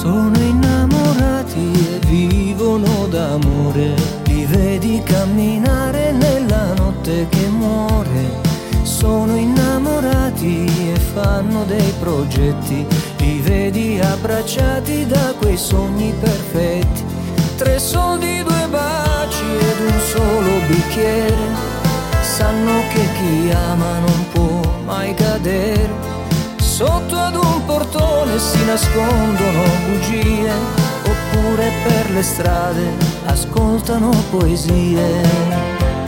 Sono innamorati e vivono d'amore, li vedi camminare nella notte che muore. Sono innamorati e fanno dei progetti, li vedi abbracciati da quei sogni perfetti. 3 soldi, 2 baci ed un solo bicchiere, sanno che chi ama non può mai cadere. Sotto ad un portone si nascondono bugie, oppure per le strade ascoltano poesie.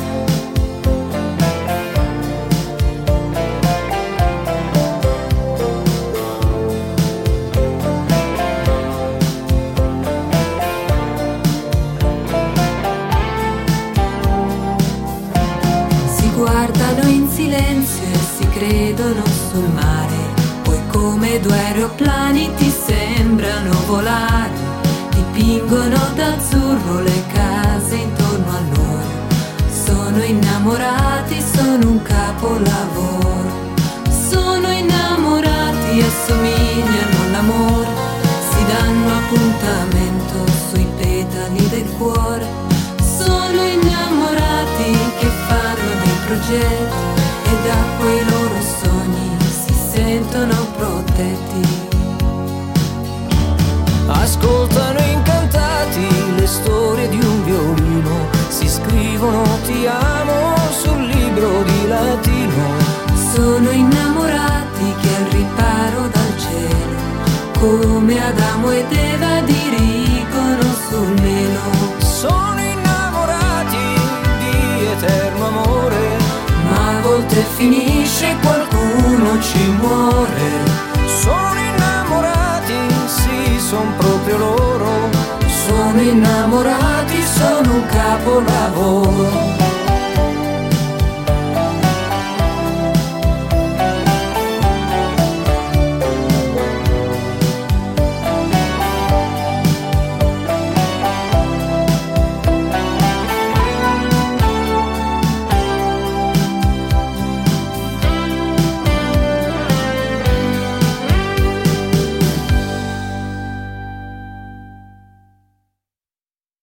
Guardano in silenzio e si credono sul mare, poi come 2 aeroplani ti sembrano volare, dipingono d'azzurro le case intorno a loro. Sono innamorati, sono un capolavoro. Sono innamorati e somigliano all'amore, si danno appuntamento sui petali del cuore. Sono innamorati che fanno dei progetti e da quei loro sogni si sentono protetti. Ascoltano incantati le storie di un violino, si scrivono ti amo sul libro di latino. Sono innamorati che al riparo dal cielo, come Adamo ed Eva, dirigono sul melo. Sono eterno amore, ma a volte finisce, qualcuno ci muore. Sono innamorati, sì, son proprio loro. Sono innamorati, sono un capolavoro.